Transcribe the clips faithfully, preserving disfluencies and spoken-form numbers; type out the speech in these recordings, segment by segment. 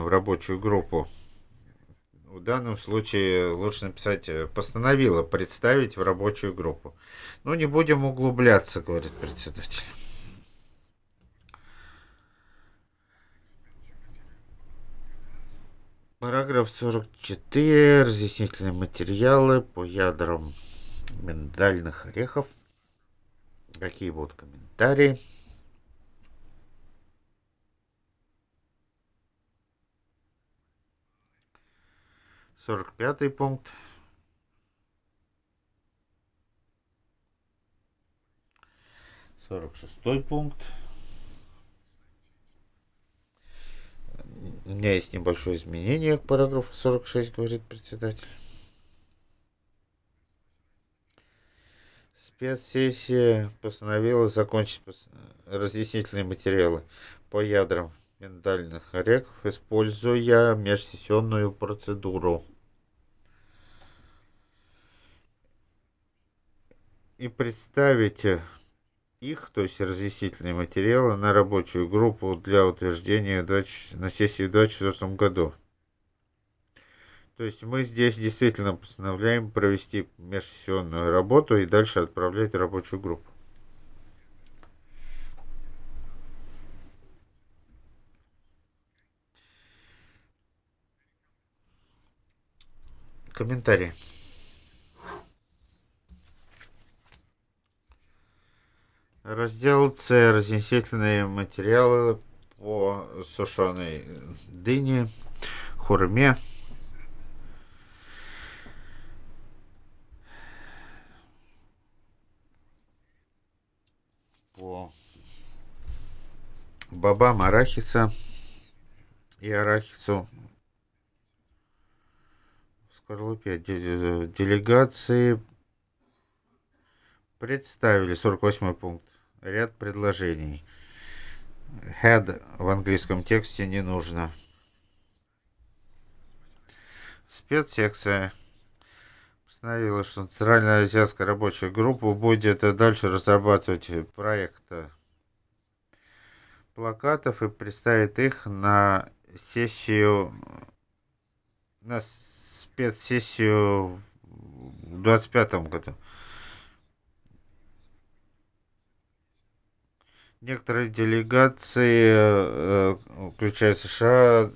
в рабочую группу. В данном случае лучше написать э, «постановила представить в рабочую группу». Ну, не будем углубляться, говорит председатель. Параграф сорок четыре. Разъяснительные материалы по ядрам миндальных орехов. Какие будут комментарии? Сорок пятый пункт. Сорок шестой пункт. У меня есть небольшое изменение к параграфу сорок шесть, говорит председатель. Спецсессия постановила закончить разъяснительные материалы по ядрам миндальных орехов, используя межсессионную процедуру. И представить их, то есть разъяснительные материалы, на рабочую группу для утверждения на сессии в две тысячи двадцать четвёртом году. То есть мы здесь действительно постановляем провести межсессионную работу и дальше отправлять в рабочую группу. Комментарии. Раздел С. Разъяснительные материалы по сушеной дыне, хурме. По бобам арахиса и арахису в скорлупе. Делегации представили, сорок восьмой пункт, ряд предложений. Had в английском тексте не нужно. Спецсекция постановила, что Центральная азиатская рабочая группа будет дальше разрабатывать проект плакатов и представит их на сессию, на спецсессию в двадцать пятом году. Некоторые делегации, включая США,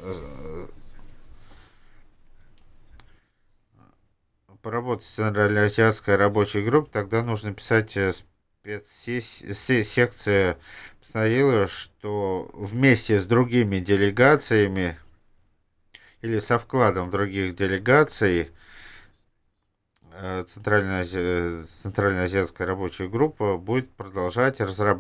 поработать с Центральноазиатской рабочей группой, тогда нужно писать спецсекция постановила, что вместе с другими делегациями или со вкладом других делегаций Центральная, Центральноазиатская рабочая группа будет продолжать разрабатывать